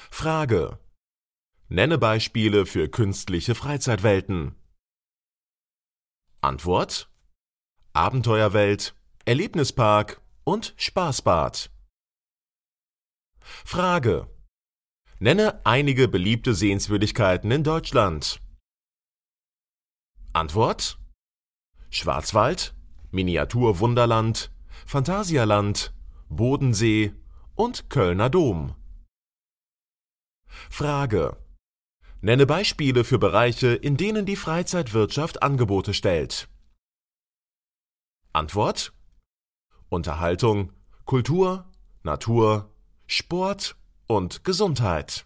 Frage: Nenne Beispiele für künstliche Freizeitwelten. Antwort: Abenteuerwelt, Erlebnispark und Spaßbad. Frage: Nenne einige beliebte Sehenswürdigkeiten in Deutschland. Antwort: Schwarzwald, Miniaturwunderland, Phantasialand, Bodensee und Kölner Dom. Frage: Nenne Beispiele für Bereiche, in denen die Freizeitwirtschaft Angebote stellt. Antwort: Unterhaltung, Kultur, Natur, Sport und Gesundheit.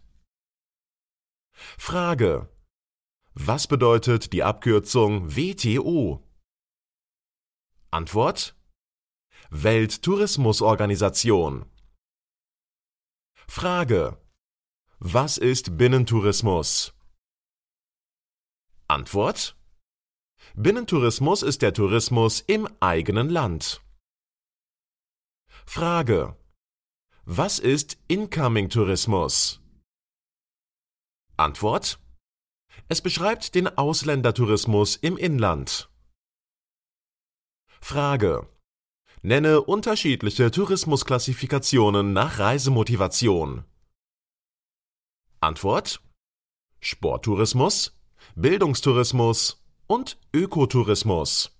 Frage: Was bedeutet die Abkürzung WTO? Antwort: Welttourismusorganisation. Frage: Was ist Binnentourismus? Antwort: Binnentourismus ist der Tourismus im eigenen Land. Frage: Was ist Incoming-Tourismus? Antwort: Es beschreibt den Ausländertourismus im Inland. Frage: Nenne unterschiedliche Tourismusklassifikationen nach Reisemotivation. Antwort: Sporttourismus, Bildungstourismus und Ökotourismus.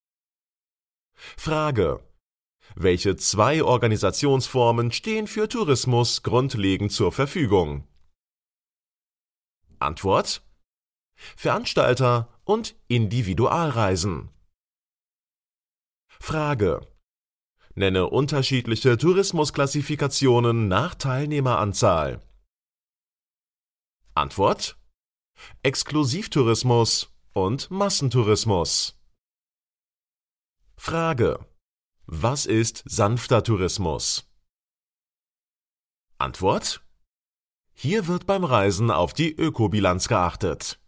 Frage: Welche zwei Organisationsformen stehen für Tourismus grundlegend zur Verfügung? Antwort: Veranstalter und Individualreisen. Frage: Nenne unterschiedliche Tourismusklassifikationen nach Teilnehmeranzahl. Antwort: Exklusivtourismus und Massentourismus. Frage: Was ist sanfter Tourismus? Antwort: Hier wird beim Reisen auf die Ökobilanz geachtet.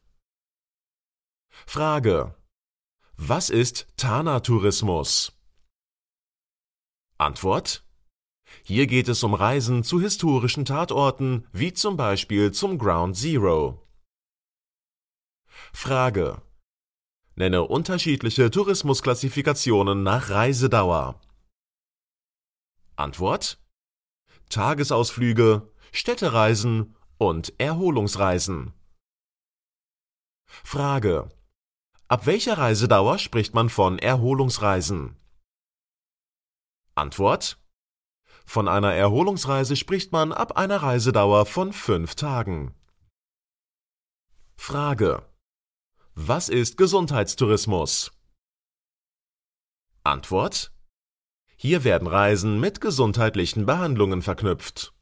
Frage: Was ist Tana-Tourismus? Antwort: Hier geht es um Reisen zu historischen Tatorten, wie zum Beispiel zum Ground Zero. Frage: Nenne unterschiedliche Tourismusklassifikationen nach Reisedauer. Antwort: Tagesausflüge, Städtereisen und Erholungsreisen. Frage: Ab welcher Reisedauer spricht man von Erholungsreisen? Antwort: Von einer Erholungsreise spricht man ab einer Reisedauer von 5 Tagen. Frage: Was ist Gesundheitstourismus? Antwort: Hier werden Reisen mit gesundheitlichen Behandlungen verknüpft.